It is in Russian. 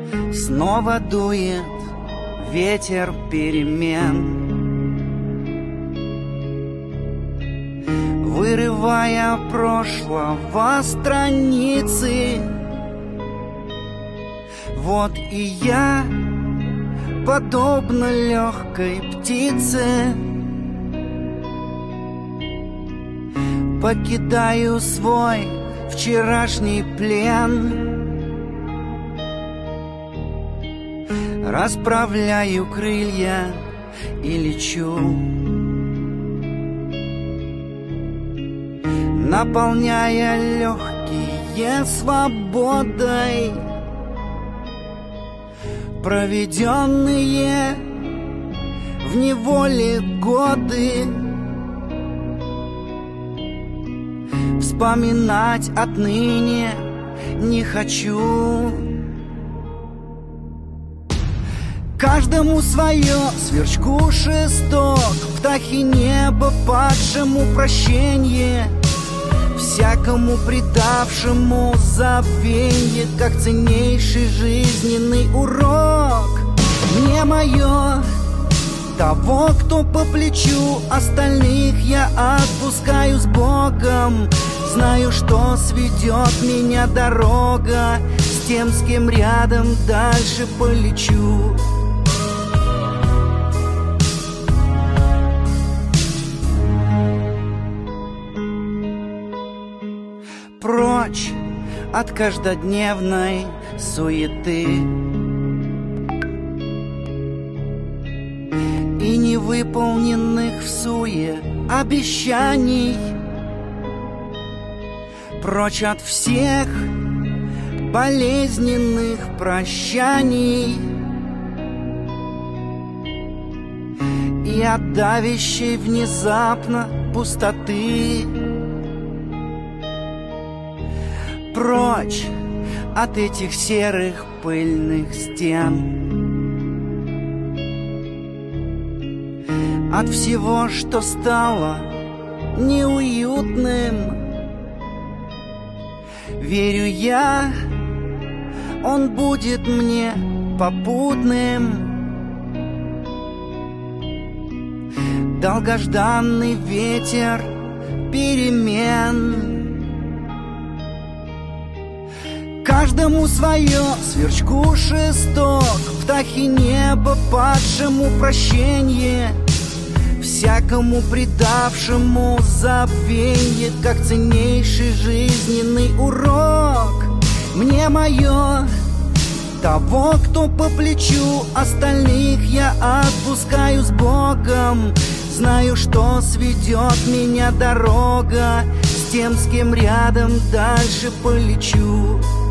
Снова дует ветер перемен, вырывая прошлого страницы. Вот и я, подобно легкой птице, покидаю свой вчерашний плен, расправляю крылья и лечу, наполняя легкие свободой, проведенные в неволе годы. Вспоминать отныне не хочу. Каждому свое, сверчку шесток, птахе небо падшему прощенье, всякому предавшему забвенье, как ценнейший жизненный урок. Мне мое, того, кто по плечу, остальных я отпускаю с Богом. Знаю, что сведет меня дорога с тем, с кем рядом дальше полечу. Прочь от каждодневной суеты и невыполненных всуе обещаний. Прочь от всех болезненных прощаний и от давящей внезапно пустоты. Прочь от этих серых пыльных стен, от всего, что стало неуютным. Верю я, он будет мне попутным. Долгожданный ветер перемен. Каждому свое, сверчку шесток, птахе небо падшему прощенье, всякому предавшему забвенье, как ценнейший жизненный урок. Мне мое, того, кто по плечу, остальных я отпускаю с Богом. Знаю, что сведет меня дорога с тем, с кем рядом дальше полечу.